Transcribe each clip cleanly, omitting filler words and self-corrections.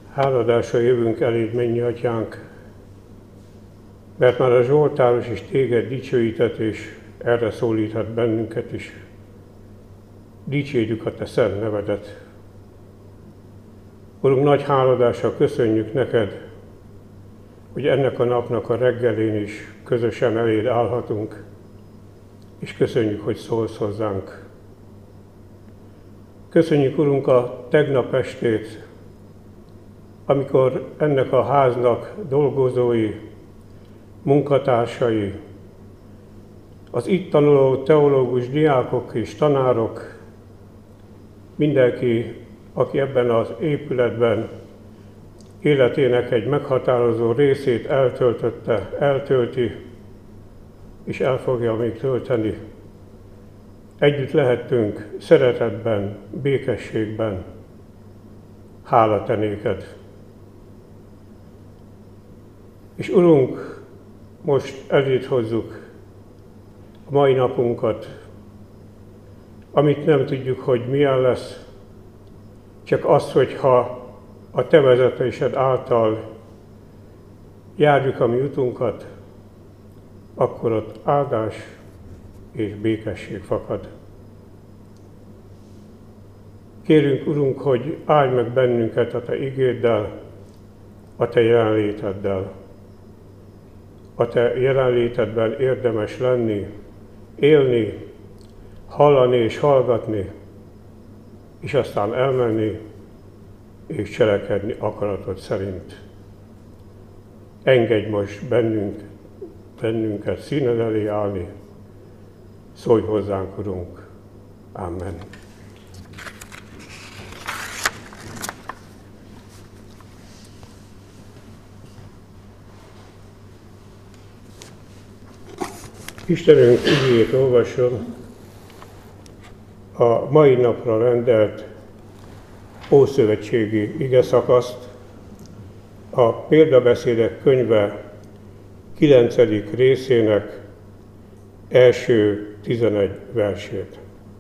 Háladásra jövünk eléd, mennyi atyánk, mert már a Zsoltáros is téged dicsőített, és erre szólíthat bennünket is. Dicsérjük a te szent nevedet. Urunk, nagy háladással köszönjük neked, hogy ennek a napnak a reggelén is közösen eléd állhatunk, és köszönjük, hogy szólsz hozzánk. Köszönjük, Urunk, a tegnap estét, amikor ennek a háznak dolgozói, munkatársai, az itt tanuló teológus, diákok és tanárok, mindenki, aki ebben az épületben életének egy meghatározó részét eltölti, és el fogja még tölteni. Együtt lehettünk szeretetben, békességben. Hála te néked. És Urunk, most eléd hozzuk a mai napunkat, amit nem tudjuk, hogy milyen lesz, csak az, hogyha a te vezetésed által járjuk a mi utunkat, akkor ott áldás és békesség fakad. Kérünk, Urunk, hogy áldj meg bennünket a te igéddel, a te jelenléteddel. A te jelenlétedben érdemes lenni, élni, hallani és hallgatni, és aztán elmenni és cselekedni akaratod szerint. Engedj most bennünket színed elé állni. Szólj hozzánk, Urunk. Amen. Istenünk igéjét olvasom a mai napra rendelt ószövetségi igeszakaszt, a Példabeszédek könyve 9. részének első 11 versét.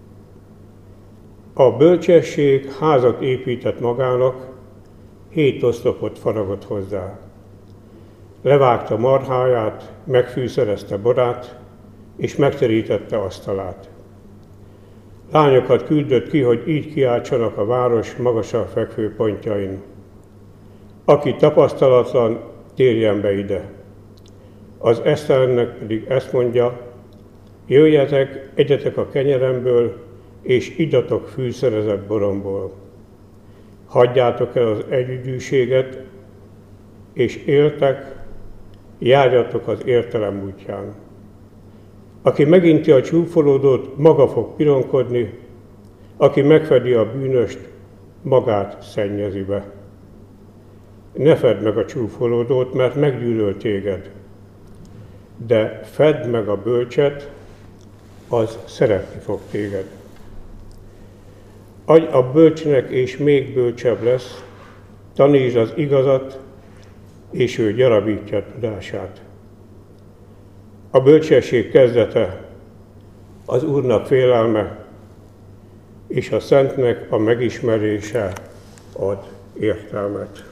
A bölcsesség házat épített magának, 7 oszlopot faragott hozzá. Levágta marháját, megfűszerezte borát, és megterítette asztalát. Lányokat küldött ki, hogy így kiáltsanak a város magasabb fekvő pontjain. Aki tapasztalatlan, térjen be ide. Az esztelennek pedig ezt mondja: jöjjetek, egyetek a kenyeremből, és igyatok fűszerezett boromból. Hagyjátok el az együgyűséget, és éltek, járjatok az értelem útján. Aki meginti a csúfolódót, maga fog pironkodni, aki megfedi a bűnöst, magát szennyezi be. Ne fedd meg a csúfolódót, mert meggyűlöl téged, de fedd meg a bölcset, az szeretni fog téged. Adj a bölcsnek, és még bölcsebb lesz, tanítsd az igazat, és ő gyarapítja tudását. A bölcsesség kezdete az Úrnak félelme, és a Szentnek a megismerése ad értelmet.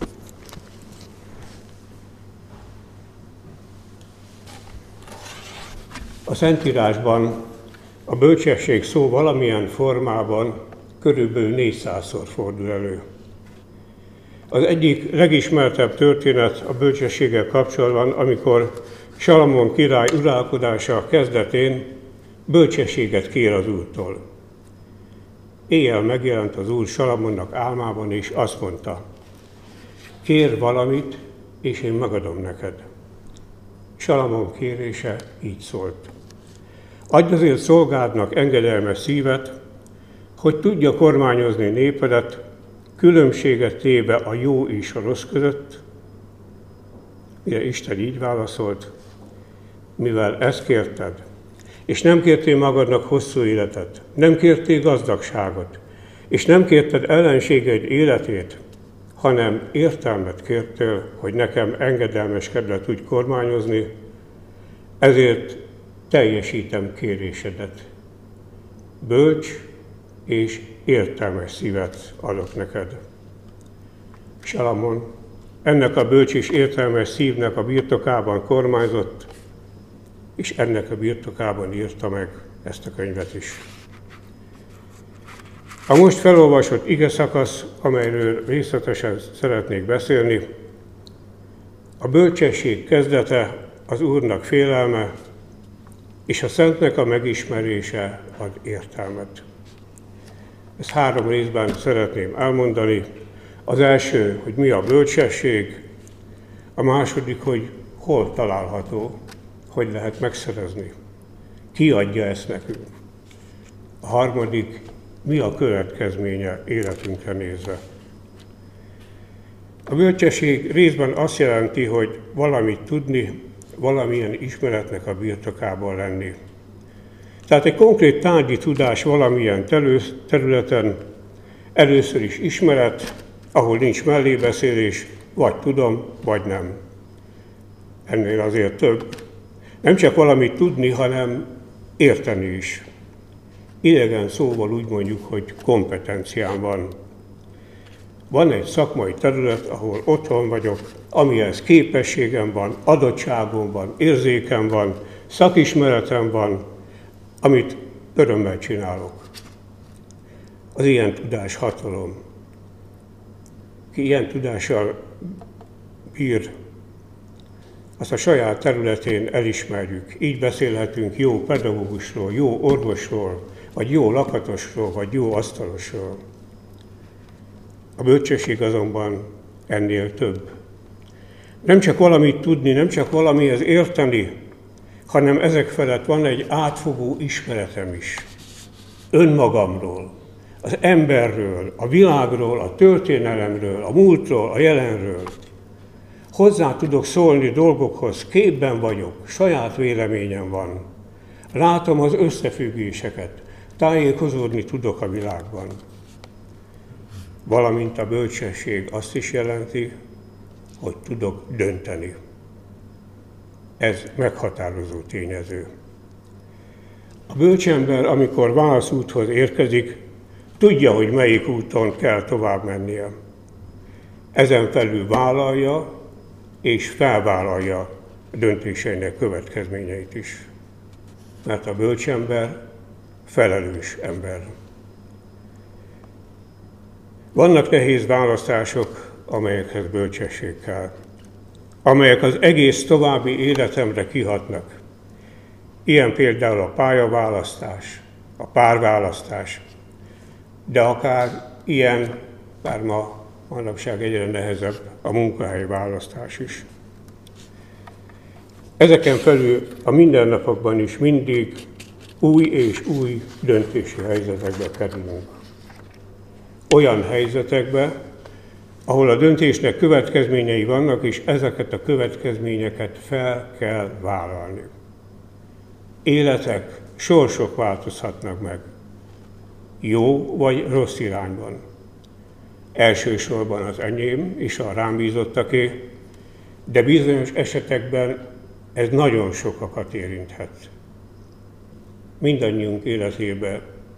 A Szentírásban a bölcsesség szó valamilyen formában körülbelül 400-szor fordul elő. Az egyik legismertebb történet a bölcsességgel kapcsolatban, amikor Salamon király uralkodása kezdetén bölcsességet kér az Úrtól. Éjjel megjelent az Úr Salamonnak álmában, és azt mondta: kér valamit, és én megadom neked. Salamon kérése így szólt: adj azért szolgádnak engedelmes szívet, hogy tudja kormányozni népedet, különbséget téve a jó és a rossz között. Mire Isten így válaszolt: mivel ezt kérted, és nem kértél magadnak hosszú életet, nem kértél gazdagságot, és nem kérted ellenségeid életét, hanem értelmet kértél, hogy nekem engedelmeskedve tudj kormányozni, ezért teljesítem kérésedet. Bölcs és értelmes szívet adok neked. Salamon ennek a bölcs és értelmes szívnek a birtokában kormányzott, és ennek a birtokában írta meg ezt a könyvet is. A most felolvasott ige szakasz, amelyről részletesen szeretnék beszélni, a bölcsesség kezdete, az Úrnak félelme, és a Szentnek a megismerése ad értelmet. Ezt 3 részben szeretném elmondani. Az első, hogy mi a bölcsesség, a második, hogy hol található, hogy lehet megszerezni, ki adja ezt nekünk. A harmadik, mi a következménye életünkre nézve. A bölcsesség részben azt jelenti, hogy valamit tudni, valamilyen ismeretnek a birtokában lenni. Tehát egy konkrét tárgyi tudás valamilyen területen először is ismeret, ahol nincs mellébeszélés, vagy tudom, vagy nem. Ennél azért több. Nem csak valamit tudni, hanem érteni is. Idegen szóval úgy mondjuk, hogy kompetenciám van. Van egy szakmai terület, ahol otthon vagyok, amihez képességem van, adottságom van, érzékem van, szakismeretem van, amit örömmel csinálok. Az ilyen tudás hatalom. Ki ilyen tudással bír, azt a saját területén elismerjük. Így beszélhetünk jó pedagógusról, jó orvosról, vagy jó lakatosról, vagy jó asztalosról. A bölcsesség azonban ennél több. Nem csak valamit tudni, nem csak valamihez érteni, hanem ezek felett van egy átfogó ismeretem is. Önmagamról, az emberről, a világról, a történelemről, a múltról, a jelenről. Hozzá tudok szólni dolgokhoz, képben vagyok, saját véleményem van. Látom az összefüggéseket, tájékozódni tudok a világban. Valamint a bölcsesség azt is jelenti, hogy tudok dönteni. Ez meghatározó tényező. A bölcsember, amikor válaszúthoz érkezik, tudja, hogy melyik úton kell tovább mennie. Ezen felül vállalja és felvállalja a döntéseinek következményeit is. Mert a bölcsember felelős ember. Vannak nehéz választások, amelyekhez bölcsesség kell, amelyek az egész további életemre kihatnak. Ilyen például a pályaválasztás, a párválasztás, de akár ilyen, bár manapság egyre nehezebb, a munkahelyválasztás is. Ezeken felül a mindennapokban is mindig új és új döntési helyzetekbe kerülünk. Olyan helyzetekbe, ahol a döntésnek következményei vannak, és ezeket a következményeket fel kell vállalni. Életek, sorsok változhatnak meg, jó vagy rossz irányban. Elsősorban az enyém és a rám bízottaké, de bizonyos esetekben ez nagyon sokakat érinthet. Mindannyiunk életében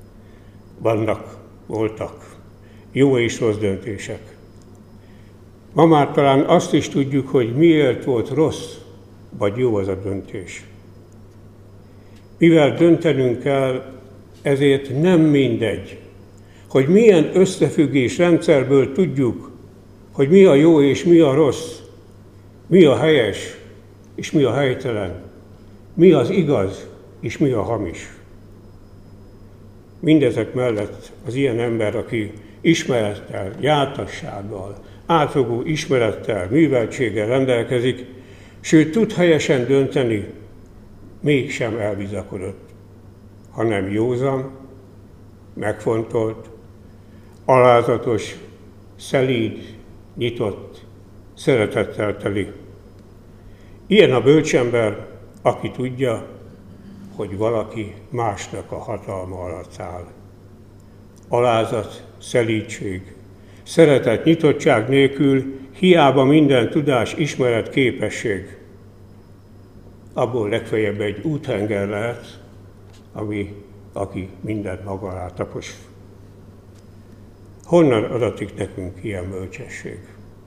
voltak jó és rossz döntések. Ma már talán azt is tudjuk, hogy miért volt rossz vagy jó az a döntés. Mivel döntenünk kell, ezért nem mindegy, hogy milyen összefüggés rendszerből tudjuk, hogy mi a jó és mi a rossz, mi a helyes és mi a helytelen, mi az igaz és mi a hamis. Mindezek mellett az ilyen ember, aki ismerettel, jártassággal, átfogó ismerettel, műveltséggel rendelkezik, sőt tud helyesen dönteni, mégsem elbizakodott, hanem józan, megfontolt, alázatos, szelíd, nyitott, szeretettel teli. Ilyen a bölcsember, aki tudja, hogy valaki másnak a hatalma alatt áll. Alázat, szelídség, szeretet, nyitottság nélkül hiába minden tudás, ismeret, képesség. Abból legfeljebb egy úthenger lehet, aki mindent maga alá tapos. Honnan adatik nekünk ilyen bölcsesség?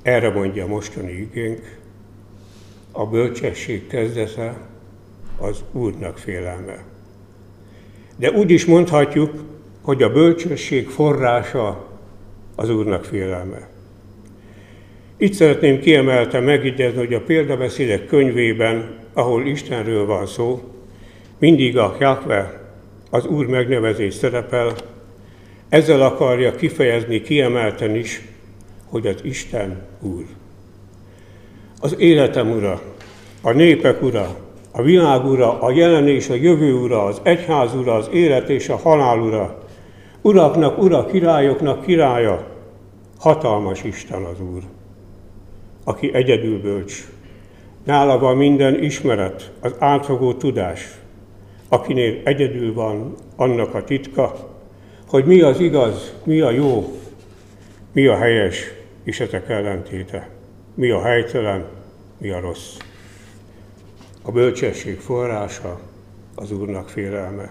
Erre mondja mostani igénk, a bölcsesség kezdete az Úrnak félelme. De úgy is mondhatjuk, hogy a bölcsesség forrása az Úrnak félelme. Itt szeretném kiemelten megidézni, hogy a példabeszédek könyvében, ahol Istenről van szó, mindig a Jahve, az Úr megnevezés szerepel, ezzel akarja kifejezni kiemelten is, hogy az Isten Úr. Az életem Ura, a népek Ura, a világ Ura, a jelen és a jövő Ura, az egyház Ura, az élet és a halál Ura, uraknak Ura, királyoknak királya, hatalmas Isten az Úr, aki egyedül bölcs. Nála van minden ismeret, az átfogó tudás, akinél egyedül van annak a titka, hogy mi az igaz, mi a jó, mi a helyes, és ezek ellentéte, mi a helytelen, mi a rossz. A bölcsesség forrása az Úrnak félelme.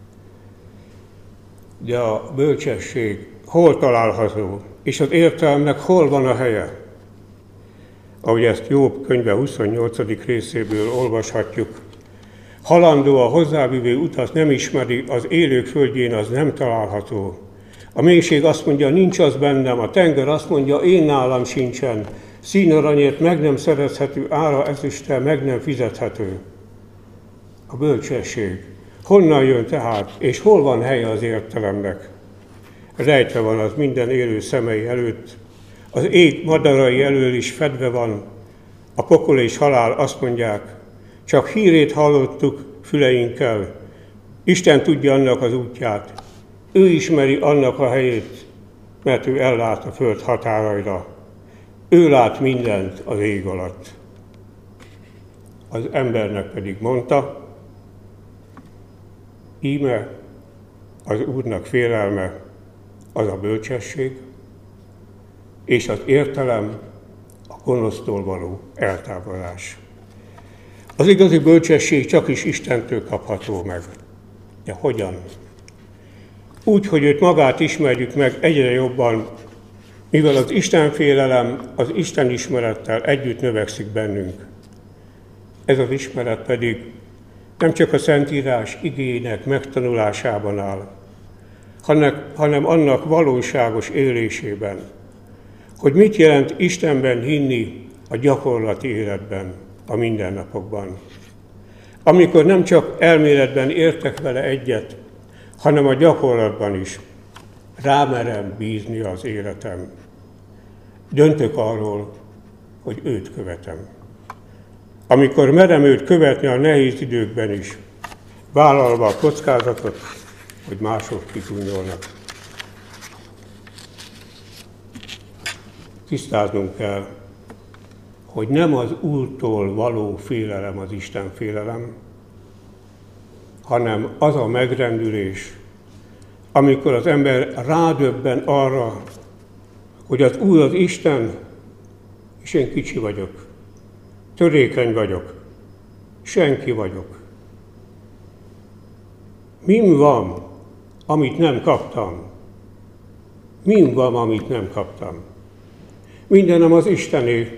De a bölcsesség hol található, és az értelemnek hol van a helye? Ahogy ezt Jobb könyve 28. részéből olvashatjuk, halandó a hozzávívő utat nem ismeri, az élők földjén az nem található. A mélység azt mondja, nincs az bennem, a tenger azt mondja, én nálam sincsen. Színaranyért meg nem szerezhető, ára ezüsttel meg nem fizethető. A bölcsesség. Honnan jön tehát, és hol van helye az értelemnek? Rejtve van az minden élő szemei előtt, az ég madarai elől is fedve van, a pokol és halál azt mondják, csak hírét hallottuk füleinkkel, Isten tudja annak az útját, ő ismeri annak a helyét, mert ő ellát a föld határaira. Ő lát mindent az ég alatt. Az embernek pedig mondta, íme az Úrnak félelme az a bölcsesség, és az értelem a gonosztól való eltávolás. Az igazi bölcsesség csak is Istentől kapható meg. De hogyan? Úgy, hogy őt magát ismerjük meg egyre jobban, mivel az Istenfélelem az Isten ismerettel együtt növekszik bennünk. Ez az ismeret pedig nem csak a Szentírás igének megtanulásában áll, hanem annak valóságos élésében, hogy mit jelent Istenben hinni a gyakorlati életben, a mindennapokban. Amikor nem csak elméletben értek vele egyet, hanem a gyakorlatban is rámerem bízni az életem. Döntök arról, hogy őt követem. Amikor merem őt követni a nehéz időkben is, vállalva a kockázatot, hogy mások kigúnyolnak. Tisztáznunk kell, hogy nem az Úrtól való félelem az Isten félelem, hanem az a megrendülés, amikor az ember rádöbben arra, hogy az Úr az Isten, és én kicsi vagyok, törékeny vagyok, senki vagyok. Mim van, amit nem kaptam? Mim van, amit nem kaptam? Mindenem az Istené,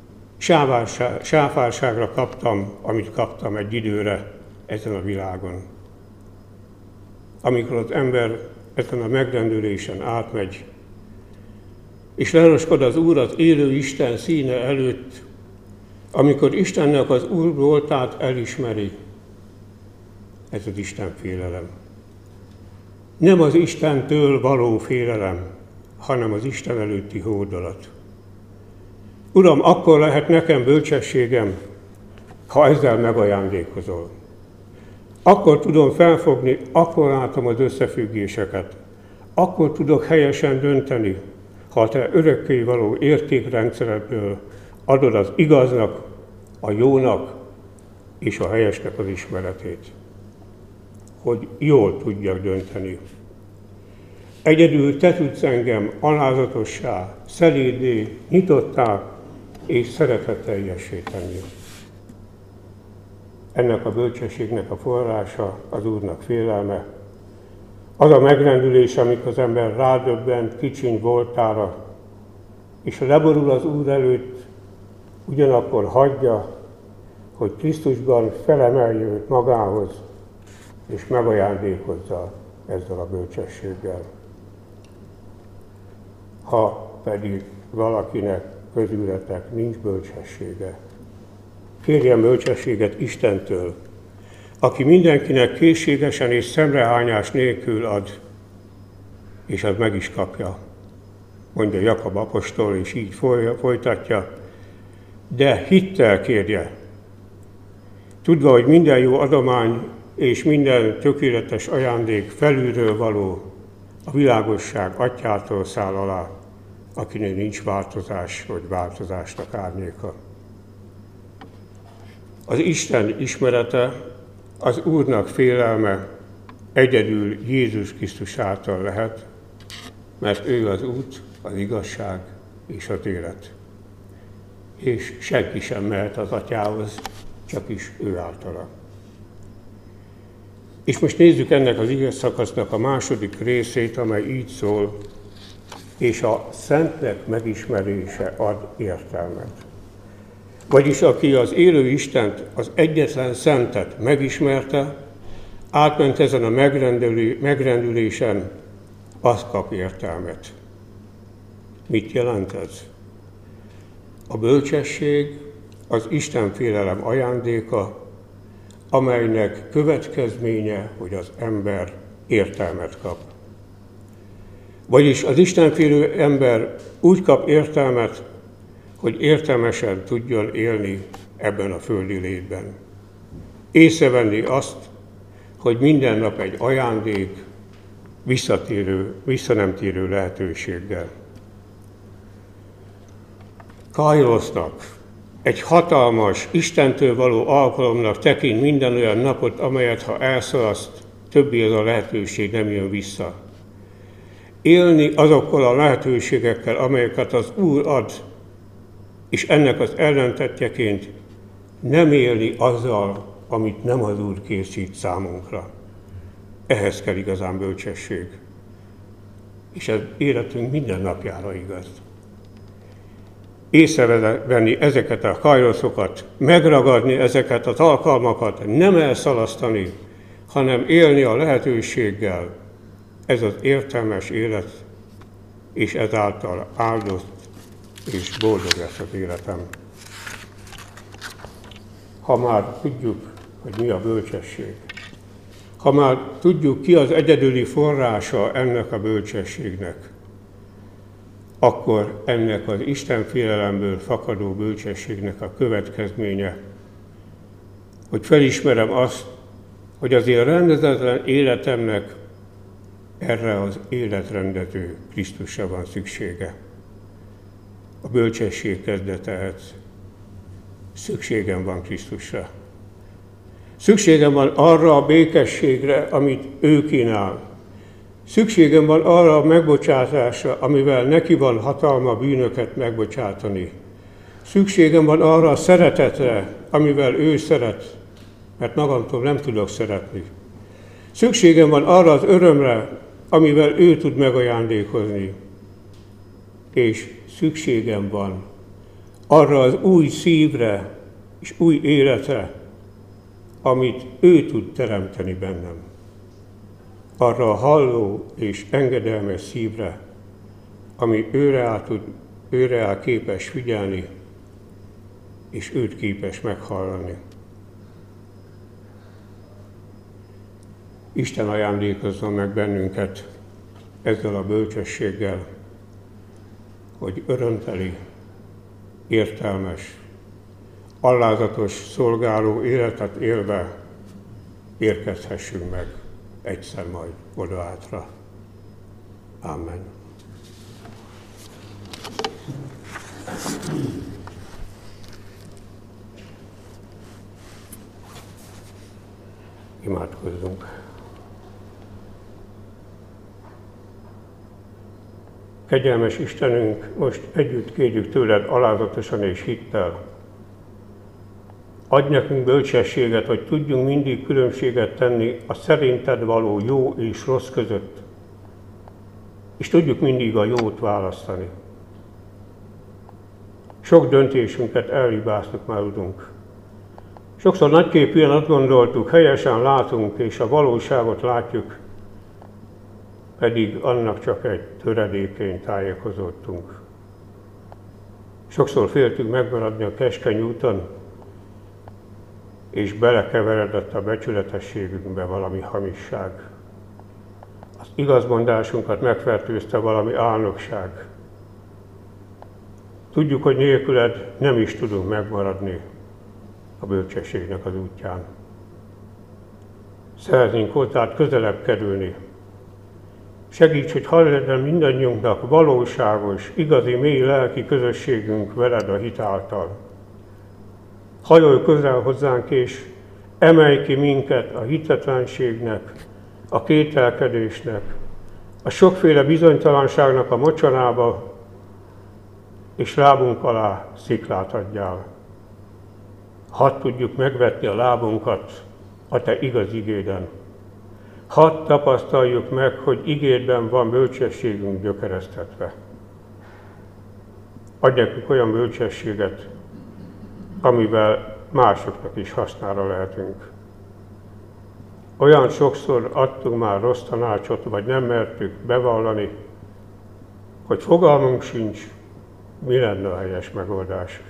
sáfárságra kaptam, amit kaptam egy időre ezen a világon. Amikor az ember ezen a megrendülésen átmegy, és leroskod az Úr az élő Isten színe előtt, amikor Istennek az Úr voltát elismeri, ez az Isten félelem. Nem az Istentől való félelem, hanem az Isten előtti hódolat. Uram, akkor lehet nekem bölcsességem, ha ezzel megajándékozol. Akkor tudom felfogni, akkor látom az összefüggéseket. Akkor tudok helyesen dönteni, ha te örökkévaló értékrendszeredből adod az igaznak, a jónak és a helyesnek az ismeretét. Hogy jól tudjak dönteni. Egyedül te tudsz engem alázatossá, szeléddé, nyitottá és szeretetteljessé tenni. Ennek a bölcsességnek a forrása az Úrnak félelme. Az a megrendülés, amikor az ember rádöbben kicsiny voltára, és leborul az Úr előtt, ugyanakkor hagyja, hogy Krisztusban felemelje őt magához, és megajándékozza ezzel a bölcsességgel. Ha pedig valakinek közületek nincs bölcsessége, kérjen bölcsességet Istentől, aki mindenkinek készségesen és szemrehányás nélkül ad, és az meg is kapja. Mondja Jakab apostol, és így folytatja, de hittel kérje, tudva, hogy minden jó adomány és minden tökéletes ajándék felülről való, a világosság atyától száll alá, akinél nincs változás vagy változásnak árnyéka. Az Isten ismerete, az Úrnak félelme egyedül Jézus Krisztus által lehet, mert ő az út, az igazság és az élet. És senki sem mehet az Atyához, csak is ő általa. És most nézzük ennek az ige szakasznak a második részét, amely így szól, és a szentnek megismerése ad értelmet. Vagyis aki az élő Istent, az egyetlen szentet megismerte, átment ezen a megrendülésen, az kap értelmet. Mit jelent ez? A bölcsesség az Istenfélelem ajándéka, amelynek következménye, hogy az ember értelmet kap. Vagyis az istenfélő ember úgy kap értelmet, hogy értelmesen tudjon élni ebben a földi létben. Észrevenni azt, hogy minden nap egy ajándék, vissza nem térő lehetőséggel. Kairosznak, egy hatalmas, Istentől való alkalomnak tekint minden olyan napot, amelyet ha elszalaszt, többé ez a lehetőség nem jön vissza. Élni azokkal a lehetőségekkel, amelyeket az Úr ad, és ennek az ellentettjeként nem élni azzal, amit nem az Úr készít számunkra. Ehhez kell igazán bölcsesség. És ez életünk minden napjára igaz. Észrevenni ezeket a kairoszokat, megragadni ezeket az alkalmakat, nem elszalasztani, hanem élni a lehetőséggel. Ez az értelmes élet, és ezáltal áldott és boldog lesz az életem. Ha már tudjuk, hogy mi a bölcsesség, ha már tudjuk, ki az egyedüli forrása ennek a bölcsességnek, akkor ennek az Istenfélelemből fakadó bölcsességnek a következménye, hogy felismerem azt, hogy az én rendezetlen életemnek erre az életrendező Krisztusra van szüksége. A bölcsesség kezdete ez. Szükségem van Krisztusra. Szükségem van arra a békességre, amit ő kínál. Szükségem van arra a megbocsátásra, amivel neki van hatalma bűnöket megbocsátani. Szükségem van arra a szeretetre, amivel ő szeret, mert magamtól nem tudok szeretni. Szükségem van arra az örömre, amivel ő tud megajándékozni. És szükségem van arra az új szívre és új életre, amit ő tud teremteni bennem. Arra a halló és engedelmes szívre, ami őre áll képes figyelni, és őt képes meghallani. Isten ajándékozzon meg bennünket ezzel a bölcsességgel, hogy örömteli, értelmes, allázatos, szolgáló életet élve érkezhessünk meg egyszer majd odaátra. Amen. Imádkozzunk. Kegyelmes Istenünk, most együtt kérjük tőled alázatosan és hittel. Adj nekünk bölcsességet, hogy tudjunk mindig különbséget tenni a szerinted való jó és rossz között, és tudjuk mindig a jót választani. Sok döntésünket elhibáztuk már, Urunk. Sokszor nagyképűen azt gondoltuk, helyesen látunk, és a valóságot látjuk, pedig annak csak egy töredékén tájékozódtunk. Sokszor féltünk megmaradni a keskeny úton, és belekeveredett a becsületességünkbe valami hamisság. Az igazmondásunkat megfertőzte valami álnokság. Tudjuk, hogy nélküled nem is tudunk megmaradni a bölcsességnek az útján. Szeretnénk hozzád közelebb kerülni. Segíts, hogy hadd legyen mindannyiunknak valóságos, igazi, mély lelki közösségünk veled a hit által. Hajolj közel hozzánk, és emelj ki minket a hitetlenségnek, a kételkedésnek, a sokféle bizonytalanságnak a mocsarába, és lábunk alá sziklát adjál. Hadd tudjuk megvetni a lábunkat a te igaz igéden. Hadd tapasztaljuk meg, hogy igédben van bölcsességünk gyökeresztetve. Adj nekünk olyan bölcsességet, amivel másoknak is hasznára lehetünk. Olyan sokszor adtunk már rossz tanácsot, vagy nem mertük bevallani, hogy fogalmunk sincs, mi lenne a helyes megoldás.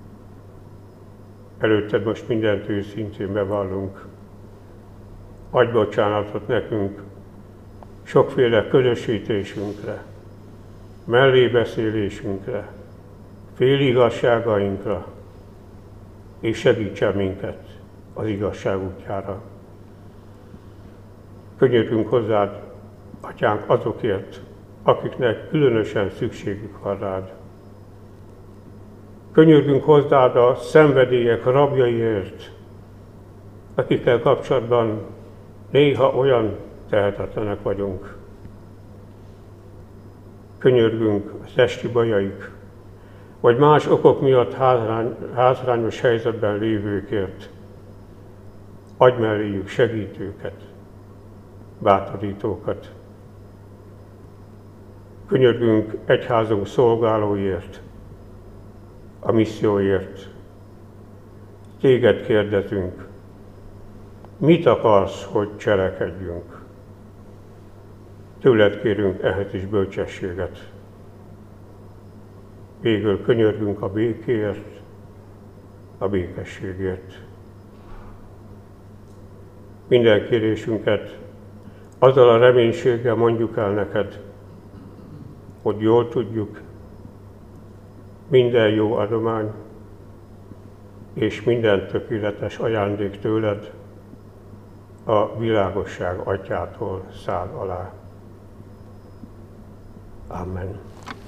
Előtted most mindent őszintén bevallunk. Adj bocsánatot nekünk sokféle közösítésünkre, mellébeszélésünkre, féligazságainkra, és segítsen minket az igazság útjára. Könyörgünk hozzád, Atyánk, azokért, akiknek különösen szükségük van rád. Könyörgünk hozzád a szenvedélyek rabjaiért, akikkel kapcsolatban néha olyan tehetetlenek vagyunk. Könyörgünk a testi bajaik, vagy más okok miatt hátrányos helyzetben lévőkért. Adj melléjük segítőket, bátorítókat. Könyörgünk egyházunk szolgálóért, a misszióért. Téged kérdezünk, mit akarsz, hogy cselekedjünk? Tőled kérünk ehhez is bölcsességet. Végül könyörgünk a békéért, a békességért. Minden kérésünket azzal a reménységgel mondjuk el neked, hogy jól tudjuk, minden jó adomány és minden tökéletes ajándék tőled a világosság atyától száll alá. Amen.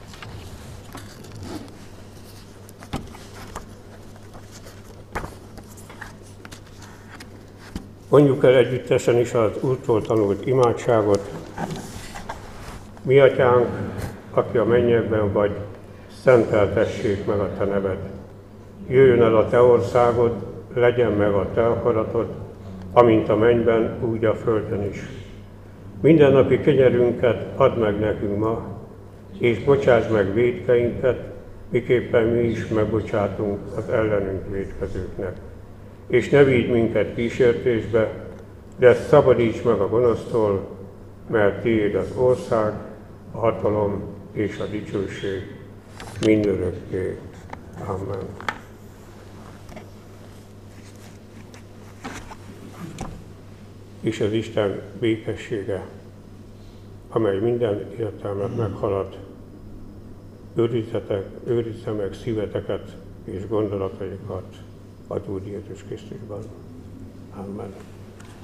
Mondjuk el együttesen is az Úrtól tanult imádságot. Mi atyánk, aki a mennyekben vagy, szenteltessék meg a te neved. Jöjjön el a te országod, legyen meg a te akaratod, amint a mennyben, úgy a földön is. Mindennapi kenyerünket add meg nekünk ma, és bocsáss meg vétkeinket, miképpen mi is megbocsátunk az ellenünk vétkezőknek. És ne vigy minket kísértésbe, de szabadíts meg a gonosztól, mert tiéd az ország, a hatalom és a dicsőség mindörökké. Amen. És az Isten békessége, amely minden értelmet meghalad, őrizze meg szíveteket és gondolataikat az Úr Jézus Krisztusban. Amen.